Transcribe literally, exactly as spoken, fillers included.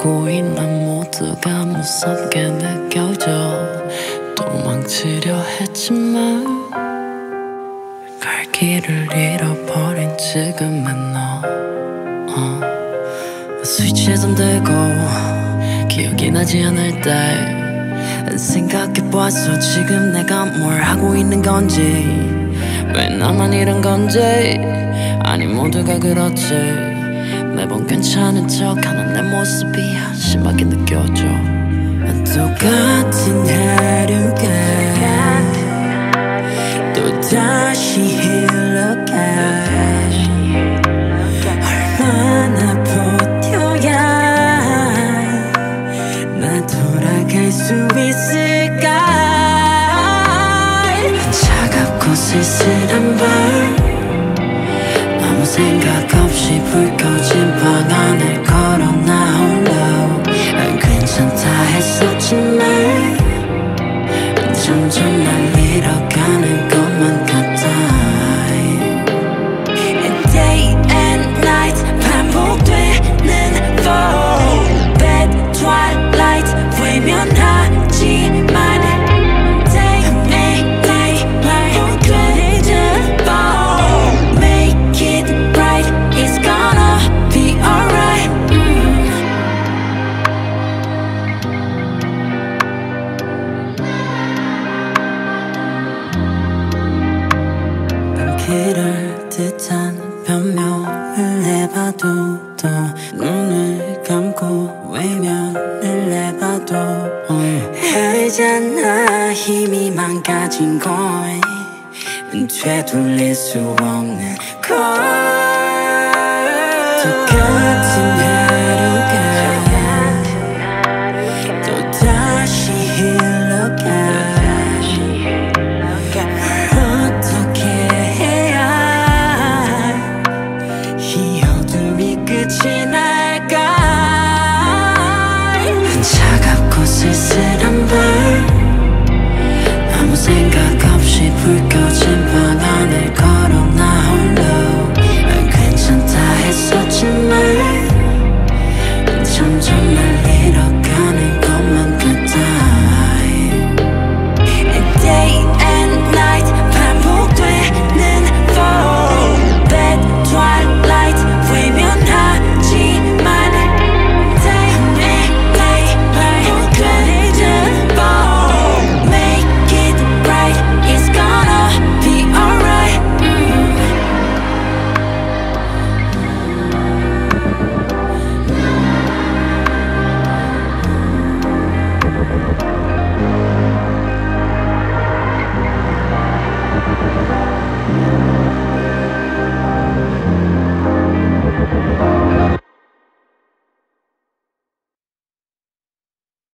걷고 있는 모두가 무섭게 느껴져. 도망치려 했지만 갈 길을 잃어버린 지금의 너. 어. 스위치에 손들고 기억이 나지 않을 때 생각해봤어. 지금 내가 뭘 하고 있는 건지, 왜 나만 이런 건지. 아니 모두가 그렇지. 매번 괜찮은 척하는 내 모습이 한심하게 느껴져. 똑같은 하루가 또다시 흘러가. 얼마나 버텨야 나 돌아갈 수 있을까. 차갑고 쓸쓸한 밤, 아무 생각 없이 불 꺼진 방 안을 걸어 나 홀로. 괜찮다 했었지만 점점 날 잃어가는 것만 같아. Day and night 반복되는 fall, bad twilight 외면하지만 Day and night 반복되는 fall, make it right, it's gonna be alright. mm. 그럴 듯한 변명을 해봐도 또 눈을 감고 외면을 해봐도 알잖아. 힘이 망가진 걸 되돌릴 수 없는 걸. 똑같은 하루가 또다시 흘러가. 끝이 날까. 차갑고 쓸쓸한 밤, 아무 생각 없이 불 꺼진 방 안을 걸어 나 홀로. 괜찮다 했었지만 점점 날